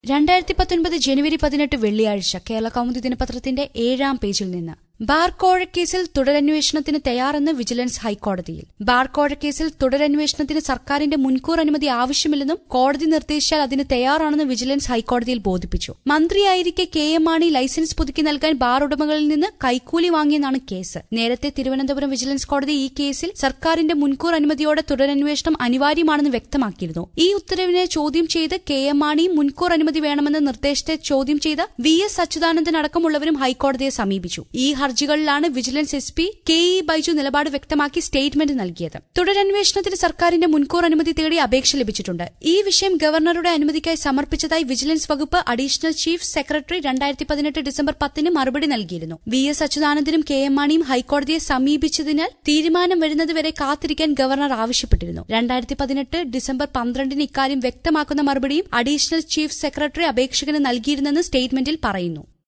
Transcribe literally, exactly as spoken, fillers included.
രണ്ടായിരത്തി പത്തൊൻപത് ജനുവരി പതിനെട്ട് വെള്ളിയാഴ്ച കേരള കൗമുദി ദിനപത്രത്തിന്റെ ഏഴാം പേജിൽ നിന്ന് ബാർ കോഴക്കേസിൽ തുടരന്വേഷണത്തിന് തയ്യാറെന്ന് വിജിലൻസ് ഹൈക്കോടതിയിൽ. ബാർ കോഴക്കേസിൽ തുടരന്വേഷണത്തിന് സർക്കാരിന്റെ മുൻകൂർ അനുമതി ആവശ്യമില്ലെന്നും കോടതി നിർദ്ദേശിച്ചാൽ അതിന് തയ്യാറാണെന്ന് വിജിലൻസ് ഹൈക്കോടതിയിൽ ബോധിപ്പിച്ചു. മന്ത്രിയായിരിക്കെ കെ എം മാണി ലൈസൻസ് പുതുക്കി നൽകാൻ ബാർ ഉടമകളിൽ നിന്ന് കൈക്കൂലി വാങ്ങിയെന്നാണ് കേസ്. നേരത്തെ തിരുവനന്തപുരം വിജിലൻസ് കോടതി ഈ കേസിൽ സർക്കാരിന്റെ മുൻകൂർ അനുമതിയോടെ തുടരന്വേഷണം അനിവാര്യമാണെന്ന് വ്യക്തമാക്കിയിരുന്നു. ഈ ഉത്തരവിനെ ചോദ്യം ചെയ്ത് കെ എം മാണി മുൻകൂർ അനുമതി വേണമെന്ന നിർദ്ദേശത്തെ ചോദ്യം ചെയ്ത വി എസ് അച്യുതാനന്ദൻ അടക്കമുള്ളവരും ഹൈക്കോടതിയെ സമീപിച്ചു. ഈ ഹർജികളിലാണ് vigilance S P K E Baiju നിലപാട് വ്യക്തമാക്കി സ്റ്റേറ്റ്മെന്റ് നൽകിയത്. തുടരന്വേഷണത്തിന് സർക്കാരിന്റെ മുൻകൂർ അനുമതി തേടി അപേക്ഷ ലഭിച്ചിട്ടുണ്ട്. ഈ വിഷയം ഗവർണറുടെ അനുമതിക്കായി സമർപ്പിച്ചതായി വിജിലൻസ് വകുപ്പ് അഡീഷണൽ ചീഫ് സെക്രട്ടറി രണ്ടായിരത്തി പതിനെട്ട് ഡിസംബർ പത്തിന് മറുപടി നൽകിയിരുന്നു. വി എസ് അച്യുതാനന്ദനും കെ എം മാണിയും ഹൈക്കോടതിയെ സമീപിച്ചതിനാൽ തീരുമാനം വരുന്നതുവരെ കാത്തിരിക്കാൻ ഗവർണർ ആവശ്യപ്പെട്ടിരുന്നു. രണ്ടായിരത്തി പതിനെട്ട് ഡിസംബർ പന്ത്രണ്ടിന് ഇക്കാര്യം വ്യക്തമാക്കുന്ന മറുപടിയും അഡീഷണൽ ചീഫ് സെക്രട്ടറി അപേക്ഷകന് നൽകിയിരുന്നെന്ന് സ്റ്റേറ്റ്മെന്റിൽ പറയുന്നു.